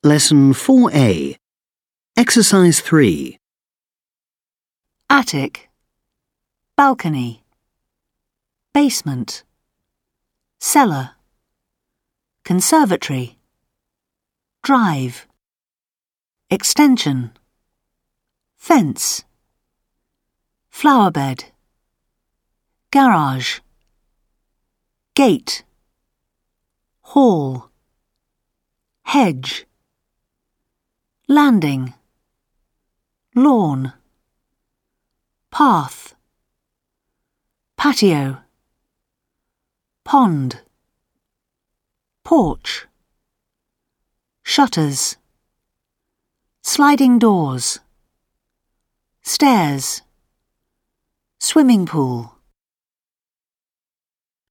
Lesson 4A. Exercise 3. Attic, balcony, basement, cellar, conservatory, drive, extension, fence, flowerbed, garage, gate, hall, hedge, landing, lawn, path, patio, pond, porch, shutters, sliding doors, stairs, swimming pool.